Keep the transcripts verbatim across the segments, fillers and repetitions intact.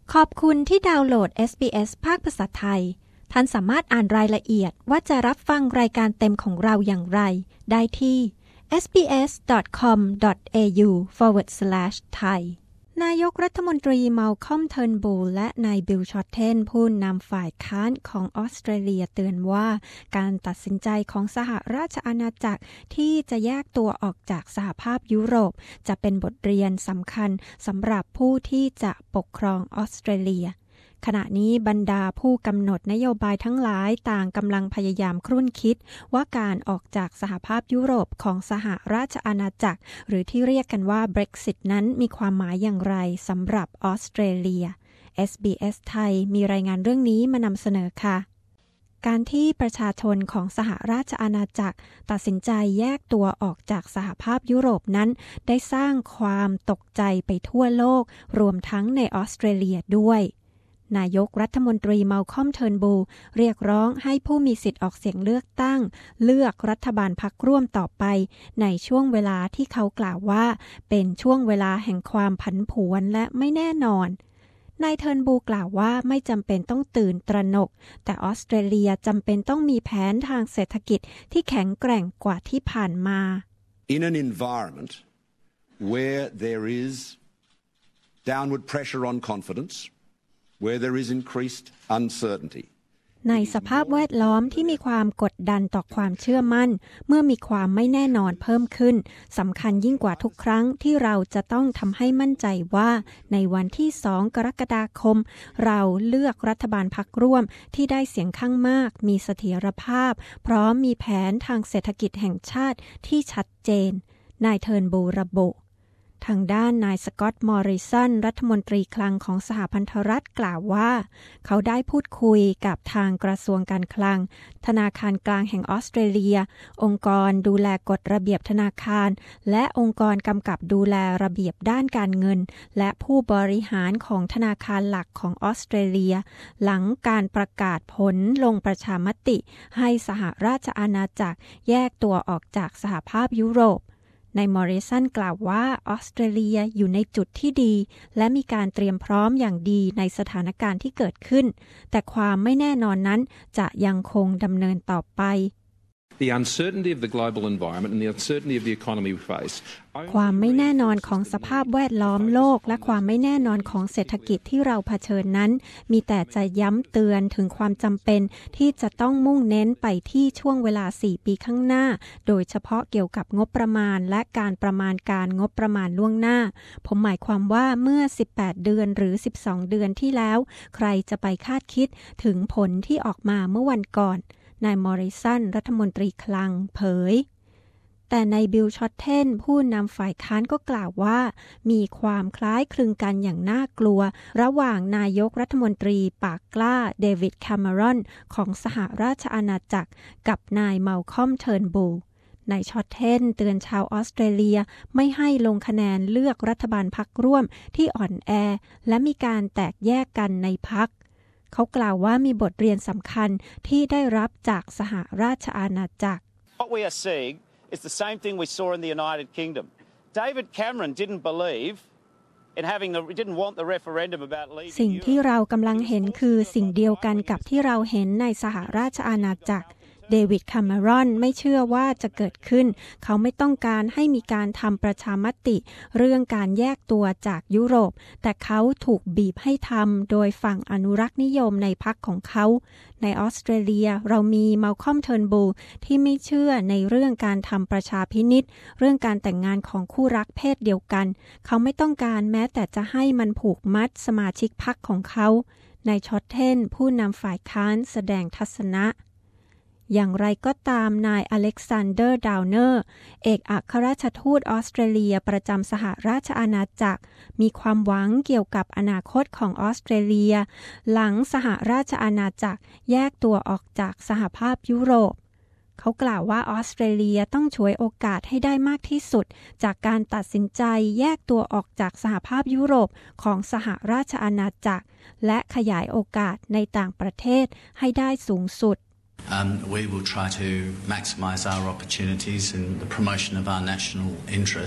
ขอบคุณที่ดาวน์โหลด เอส บี เอส ภาคภาษาไทยท่านสามารถอ่านรายละเอียดว่าจะรับฟังรายการเต็มของเราอย่างไรได้ที่ เอส บี เอส ดอท คอม ดอท เอ ยู สแลช ไทย นายกรัฐมนตรีมัลคอม เทิร์นบูลและนายบิล ชอตเทนผู้นำฝ่ายค้านของออสเตรเลียเตือนว่าการตัดสินใจของสหราชอาณาจักรที่จะแยกตัวออกจากสหภาพยุโรปจะเป็นบทเรียนสำคัญสำหรับผู้ที่จะปกครองออสเตรเลียขณะนี้บรรดาผู้กำหนดนโยบายทั้งหลายต่างกำลังพยายามครุ่นคิดว่าการออกจากสหภาพยุโรปของสหราชอาณาจักรหรือที่เรียกกันว่า Brexit นั้นมีความหมายอย่างไรสำหรับออสเตรเลีย เอส บี เอส ไทยมีรายงานเรื่องนี้มานำเสนอค่ะการที่ประชาชนของสหราชอาณาจักรตัดสินใจแยกตัวออกจากสหภาพยุโรปนั้นได้สร้างความตกใจไปทั่วโลกรวมทั้งในออสเตรเลียด้วยนายกรัฐมนตรีมัลคอม เทิร์นบูลเรียกร้องให้ผู้มีสิทธิ์ออกเสียงเลือกตั้งเลือกรัฐบาลพรรคร่วมต่อไปในช่วงเวลาที่เขากล่าวว่าเป็นช่วงเวลาแห่งความผันผวนและไม่แน่นอนนายเทิร์นบูลกล่าวว่าไม่จำเป็นต้องตื่นตระหนกแต่ออสเตรเลียจำเป็นต้องมีแผนทางเศรษฐกิจที่แข็งแกร่งกว่าที่ผ่านมา In an environment where there is downward pressure on confidence,where there is increased uncertainty ในสภาพแวดล้อมที่มีความกดดันต่อความเชื่อมั่นเมื่อมีความไม่แน่นอนเพิ่มขึ้นสำคัญยิ่งกว่าทุกครั้งที่เราจะต้องทำให้มั่นใจว่าในวันที่สองกรกฎาคมเราเลือกรัฐบาลพรรคร่วมที่ได้เสียงข้างมากมีเสถียรภาพพร้อมมีแผนทางเศรษฐกิจแห่งชาติที่ชัดเจนนายเทิร์นบูลระบุทางด้านนายสก็อตต์มอริสันรัฐมนตรีคลังของสหพันธรัฐกล่าวว่าเขาได้พูดคุยกับทางกระทรวงการคลังธนาคารกลางแห่งออสเตรเลียองค์กรดูแลกฎระเบียบธนาคารและองค์กรกำกับดูแลระเบียบด้านการเงินและผู้บริหารของธนาคารหลักของออสเตรเลียหลังการประกาศผลลงประชามติให้สหราชอาณาจักรแยกตัวออกจากสหภาพยุโรปนายมอริสันกล่าวว่าออสเตรเลียอยู่ในจุดที่ดีและมีการเตรียมพร้อมอย่างดีในสถานการณ์ที่เกิดขึ้นแต่ความไม่แน่นอนนั้นจะยังคงดำเนินต่อไป The uncertainty of the global environment and the uncertainty of the economy we face ความไม่แน่นอนของสภาพแวดล้อมโลกและความไม่แน่นอนของเศรษฐกิจที่เราเผชิญนั้นมีแต่จะย้ำเตือนถึงความจำเป็นที่จะต้องมุ่งเน้นไปที่ช่วงเวลาสี่ปีข้างหน้าโดยเฉพาะเกี่ยวกับงบประมาณและการประมาณการงบประมาณล่วงหน้าผมหมายความว่าเมื่อสิบแปดเดือนหรือสิบสองเดือนที่แล้วใครจะไปคาดคิดถึงผลที่ออกมาเมื่อวันก่อนนายมอริสันรัฐมนตรีคลังเผยแต่นายบิล ชอตเทนผู้นำฝ่ายค้านก็กล่าวว่ามีความคล้ายคลึงกันอย่างน่ากลัวระหว่างนายกรัฐมนตรีปากกล้าเดวิด แคมเมรอนของสหราชอาณาจักรกับนายมัลคอม เทิร์นบูลนาย ชอตเทนเตือนชาวออสเตรเลียไม่ให้ลงคะแนนเลือกรัฐบาลพรรคร่วมที่อ่อนแอและมีการแตกแยกกันในพรรคเขากล่าวว่ามีบทเรียนสำคัญที่ได้รับจากสหราชอาณาจักร What we are seeing is the same thing we saw in the United Kingdom. David Cameron didn't believe in having the didn't want the referendum about leaving. สิ่งที่เรากำลังเห็นคือสิ่งเดียวกันกับที่เราเห็นในสหราชอาณาจักรเดวิด แคมเมรอนไม่เชื่อว่าจะเกิดขึ้นเขาไม่ต้องการให้มีการทำประชามติเรื่องการแยกตัวจากยุโรปแต่เขาถูกบีบให้ทำโดยฝั่งอนุรักษ์นิยมในพรรคของเขาในออสเตรเลียเรามีมัลคอม เทิร์นบูลที่ไม่เชื่อในเรื่องการทำประชาพินิจเรื่องการแต่งงานของคู่รักเพศเดียวกันเขาไม่ต้องการแม้แต่จะให้มันผูกมัดสมาชิกพรรคของเขานาย ชอตเทนผู้นำฝ่ายค้านแสดงทัศนะอย่างไรก็ตามนายอเล็กซานเดอร์ ดาวเนอร์เอกอัครราชทูตออสเตรเลียประจำสหราชอาณาจักรมีความหวังเกี่ยวกับอนาคตของออสเตรเลียหลังสหราชอาณาจักรแยกตัวออกจากสหภาพยุโรปเขากล่าวว่าออสเตรเลียต้องฉวยโอกาสให้ได้มากที่สุดจากการตัดสินใจแยกตัวออกจากสหภาพยุโรปของสหราชอาณาจักรและขยายโอกาสในต่างประเทศให้ได้สูงสุด Um, we will try to maximise our opportunities in the promotion of our national interest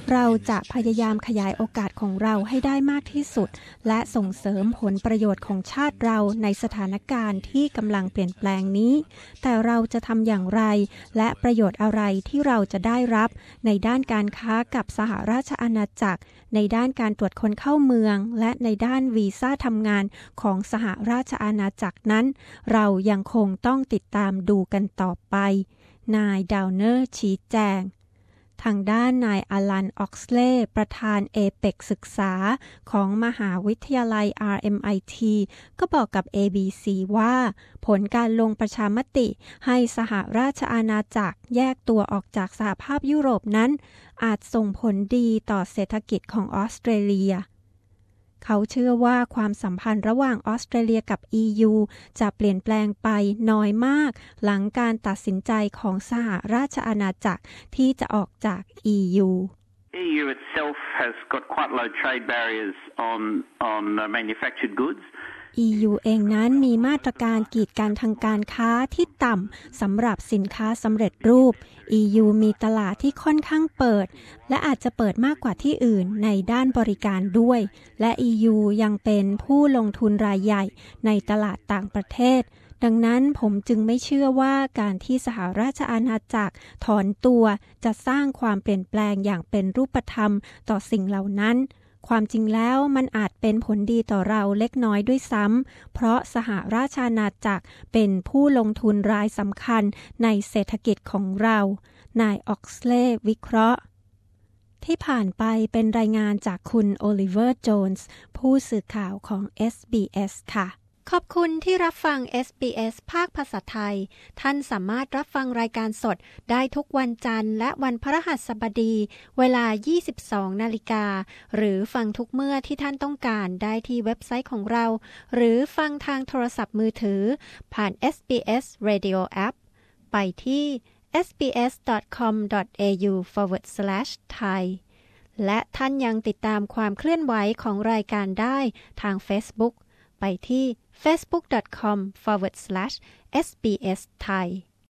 เราจะพยายามขยายโอกาสของเราให้ได้มากที่สุดและส่งเสริมผลประโยชน์ของชาติเราในสถานการณ์ที่กำลังเปลี่ยนแปลงนี้แต่เราจะทำอย่างไรและประโยชน์อะไรที่เราจะได้รับในด้านการค้ากับสหราชอาณาจักรในด้านการตรวจคนเข้าเมืองและในด้านวีซ่าทำงานของสหราชอาณาจักรนั้นเรายังคงต้องติดตามดูกันต่อไปนายดาวเนอร์ชี้แจงทางด้านนายอลัน ออกซเลย์ประธาน เอ เปก ศึกษาของมหาวิทยาลัย อาร์ เอ็ม ไอ ที ก็บอกกับ เอ บี ซี ว่าผลการลงประชามติให้สหราชอาณาจักรแยกตัวออกจากสหภาพยุโรปนั้นอาจส่งผลดีต่อเศรษฐกิจของออสเตรเลียเขาเชื่อว่าความสัมพันธ์ระหว่างออสเตรเลียกับ อี ยู จะเปลี่ยนแปลงไปน้อยมากหลังการตัดสินใจของสหราชอาณาจักรที่จะออกจาก อี ยูอี ยู itself has got quite low trade barriers on on manufactured goods อี ยู เองนั้นมีมาตรการกีดกันทางการค้าที่ต่ำสำหรับสินค้าสำเร็จรูป อี ยู มีตลาดที่ค่อนข้างเปิดและอาจจะเปิดมากกว่าที่อื่นในด้านบริการด้วยและ อี ยู ยังเป็นผู้ลงทุนรายใหญ่ในตลาดต่างประเทศดังนั้นผมจึงไม่เชื่อว่าการที่สหราชอาณาจักรถอนตัวจะสร้างความเปลี่ยนแปลงอย่างเป็นรูปธรรมต่อสิ่งเหล่านั้นความจริงแล้วมันอาจเป็นผลดีต่อเราเล็กน้อยด้วยซ้ำเพราะสหราชอาณาจักรเป็นผู้ลงทุนรายสำคัญในเศรษฐกิจของเรานายออกซเลย์วิเคราะห์ที่ผ่านไปเป็นรายงานจากคุณโอลิเวอร์โจนส์ผู้สื่อข่าวของ เอส บี เอส ค่ะขอบคุณที่รับฟัง เอส บี เอส ภาคภาษาไทยท่านสามารถรับฟังรายการสดได้ทุกวันจันทร์และวันพฤหัสบดีเวลา ยี่สิบสองนาฬิกาหรือฟังทุกเมื่อที่ท่านต้องการได้ที่เว็บไซต์ของเราหรือฟังทางโทรศัพท์มือถือผ่าน เอส บี เอส Radio App ไปที่ เอส บี เอส ดอท คอม ดอท เอ ยู สแลช สแลช ไทย และท่านยังติดตามความเคลื่อนไหวของรายการได้ทาง Facebook ไปที่ facebook ดอท คอม สแลช เอส บี เอส ไทย